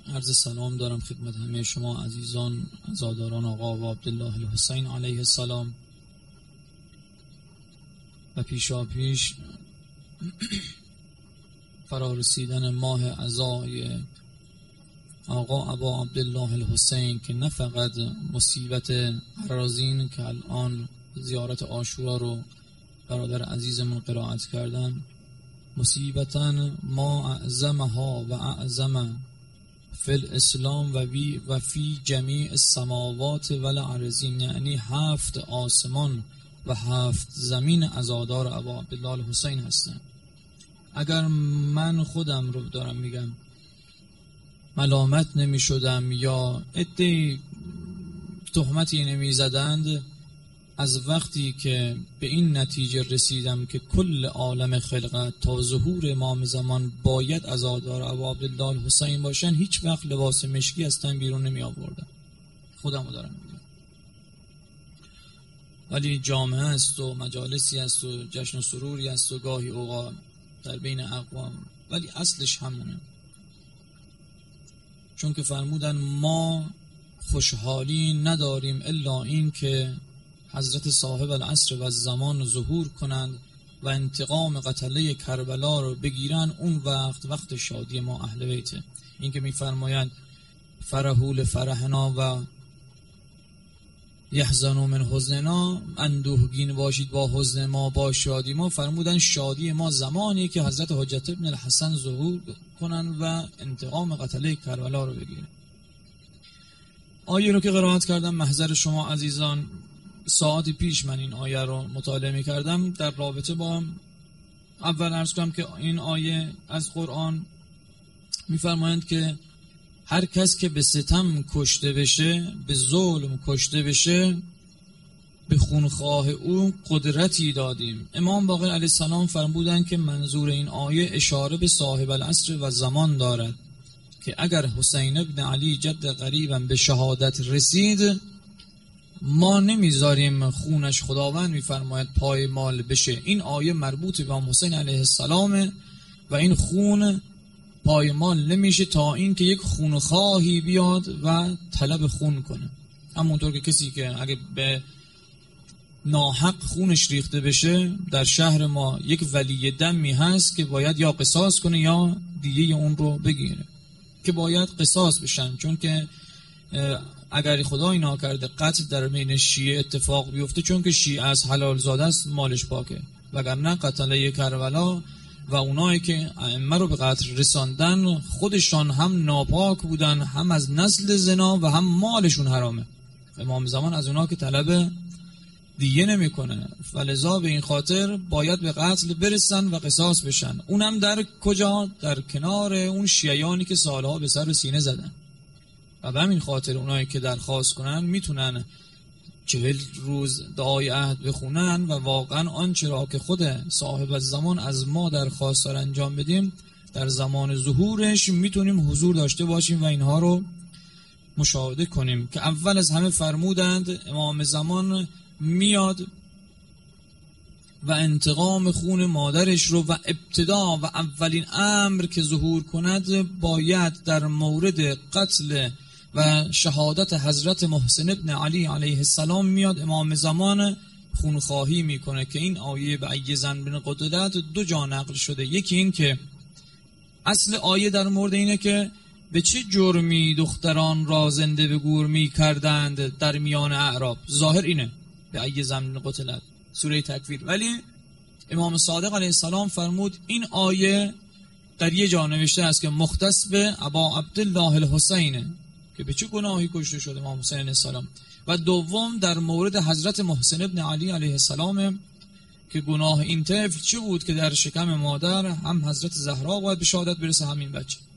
عرض سلام دارم خدمت همه شما عزیزان، عزاداران آقا و عبدالله الحسین علیه السلام و پیشاپیش فرارسیدن ماه عزای آقا ابا عبدالله الحسین که نه فقط مصیبت هرازین که الان زیارت عاشورا رو برادر عزیزمون قرائت کردن، مصیبتاً ما اعظمها و اعظم فی الاسلام و فی جمیع السماوات و الارضین، یعنی 7 آسمان و 7 زمین عزادار ابا عبدالله الحسین هستن. اگر من خودم رو دارم میگم ملامت نمی شدم یا عده‌ای تهمتی نمی زدند، از وقتی که به این نتیجه رسیدم که کل عالم خلقت تا ظهور امام زمان باید عزادار ابا عبدالله الحسین باشن، هیچ وقت لباس مشکی از تن بیرون نمی آوردم. خودم رو دارم میگم. ولی جامعه است و مجالسی است و جشن و سروری است و گاهی اوقات در بین اقوام، ولی اصلش همونه. چون که فرمودن ما خوشحالی نداریم الا این که حضرت صاحب العصر و الزمان ظهور کنند و انتقام قتله کربلا رو بگیرن. اون وقت شادی ما اهل بیته. این که میفرمایند فرحوا لفرحنا و یحزنوا من حزننا، اندوهگین باشید با حزن ما با شادی ما. فرمودن شادی ما زمانی که حضرت حجت ابن الحسن ظهور کنن و انتقام قتله کربلا رو بگیرن. آیه رو که قرائت کردم محضر شما عزیزان، ساعت پیش من این آیه رو مطالعه می کردم در رابطه با اول عرض کنم که این آیه از قرآن میفرمایند که هر کس که به ستم کشته بشه، به ظلم کشته بشه، به خونخواه او قدرتی دادیم. امام باقر علیه السلام فرمودند که منظور این آیه اشاره به صاحب العصر و زمان دارد که اگر حسین ابن علی جد قریبم به شهادت رسید، ما نمیذاریم خونش، خداوند میفرماید پایمال بشه. این آیه مربوط به امام حسین علیه السلام و این خون پایمال نمیشه تا این که یک خونخواهی بیاد و طلب خون کنه. همونطور که کسی که اگه به ناحق خونش ریخته بشه، در شهر ما یک ولی دمی هست که باید یا قصاص کنه یا دیگه اون رو بگیره، که باید قصاص بشن. چون که اگر خدای ناکرده قتل در بین شیعه اتفاق بیفته، چون که شیعه از حلال زاده است مالش پاکه، وگرنه قتله کربلا و اونایی که ائمه رو به قتل رساندن خودشان هم ناپاک بودن، هم از نسل زنا و هم مالشون حرامه. امام زمان از اونا که طلب دیگه نمیکنه، فلذا به این خاطر باید به قتل برسن و قصاص بشن. اونم در کجا؟ در کنار اون شیعیانی که سالها به سر و سینه زدن. و به همین خاطر اونایی که درخواست کنن میتونن 40 روز دعای عهد بخونن و واقعا آنچه را که خود صاحب الزمان از ما درخواست داره انجام بدیم، در زمان ظهورش میتونیم حضور داشته باشیم و اینها رو مشاهده کنیم. که اول از همه فرمودند امام زمان میاد و انتقام خون مادرش رو و ابتدا و اولین امر که ظهور کند باید در مورد قتل و شهادت حضرت محسن ابن علی علیه السلام میاد. امام زمان خونخواهی میکنه که این آیه به ای ذنب قتلت 2 جا نقل شده. یکی این که اصل آیه در مورد اینه که به چه جرمی دختران را زنده به گور می کردند در میان اعراب. ظاهر اینه به ای ذنب قتلت، سوره تکویر. ولی امام صادق علیه السلام فرمود این آیه در یه جا نوشته است که مختص به ابا عبدالله الحسینه که به چه گناهی کشته شده امام حسین علیه السلام، و دوم در مورد حضرت محسن ابن علی علیه السلام که گناه این طفل چه بود که در شکم مادر هم حضرت زهرا باید به شهادت برسه همین بچه.